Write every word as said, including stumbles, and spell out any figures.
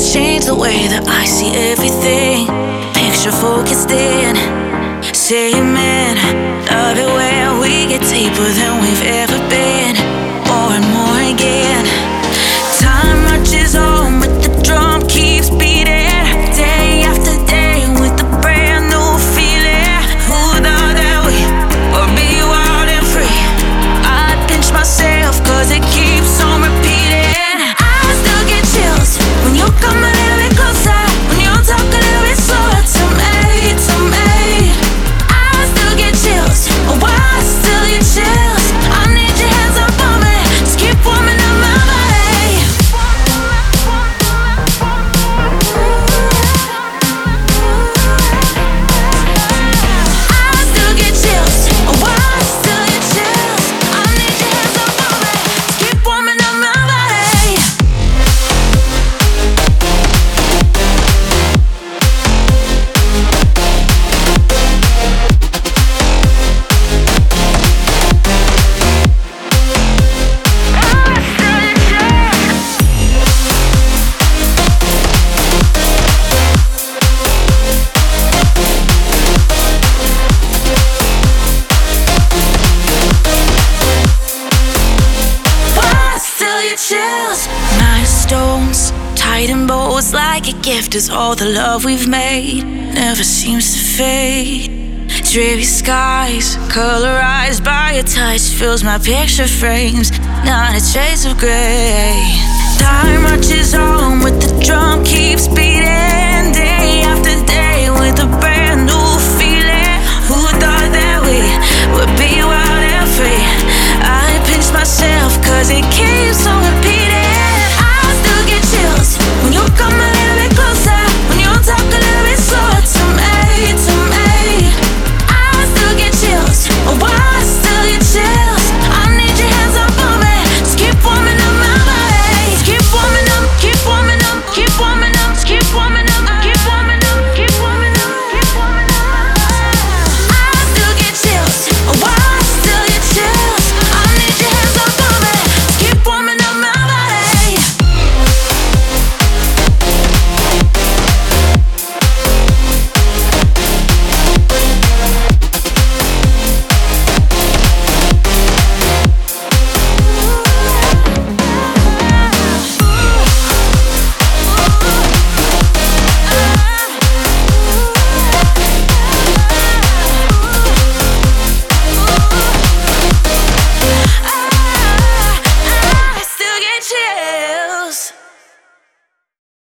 Change the way that I see everything. Picture focused in. Say amen. Love it when we get deeper than we've ever been. More and more again. Time marches on with the drum keeps beating. Day after day with a brand new feeling. Who thought that we would be wild and free? I pinch myself cause it keeps on repeating. I still get chills when you come a little bit closer. When you talk a little bit slower to me, to me. I still get chills, oh I still get chills. I need your hands up on me, just keep warming up my body. I still get chills, oh I still get chills. I need your hands up on me, just keep warming up my body. Chills, milestones, tied in bows like a gift is all the love we've made. Never seems to fade. Dreary skies, colorized by your touch, fills my picture frames, not a trace of gray. Time marches on with the drum keeps beating. Day after day with a brand new feeling. Who thought that we would be wild and free? I pinch myself